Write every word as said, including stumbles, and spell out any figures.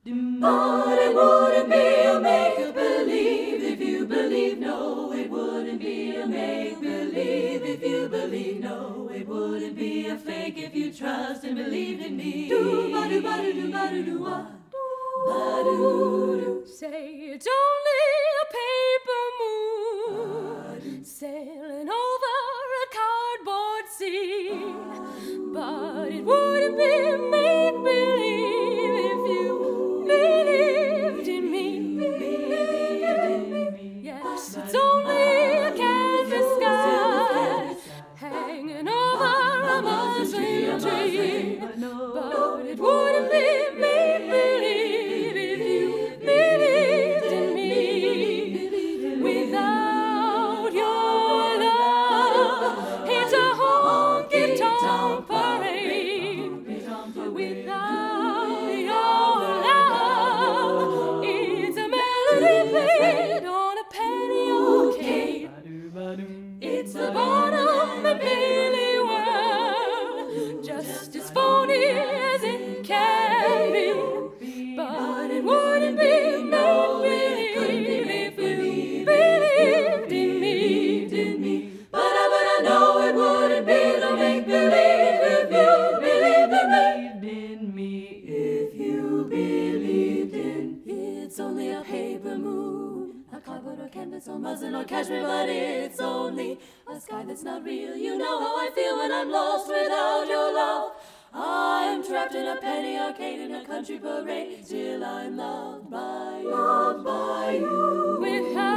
But it wouldn't be a make-believe if you believe. No, it wouldn't be a make-believe if you believe. No, it wouldn't be a fake if you trust and believed in me. Do-ba-do-ba-do-do-ba-do-do-wah. Ba-do-do. Say it's only a paper moon sailing over a cardboard sea. But it wouldn't be make-believe if you believed in me. Yes, it's only a canvas sky hanging over a muslin tree. But it wouldn't be make-believe if you believed in me. Without your love, it's a honky-tonk parade. Without your love, it's a melody played on a penny arcade. It's the bottom and Bailey world, just as phony as it can be. But it wouldn't be make-believe if you believed in me. But I, but I know it wouldn't be no make-believe if you believed in me. If you believed in, it's only a paper moon, a cardboard or canvas or muslin or cashmere, but it's only a sky that's not real. You know how I feel when I'm lost without your love. I'm trapped in a penny arcade in a country parade, till I'm loved by you, loved by you. Without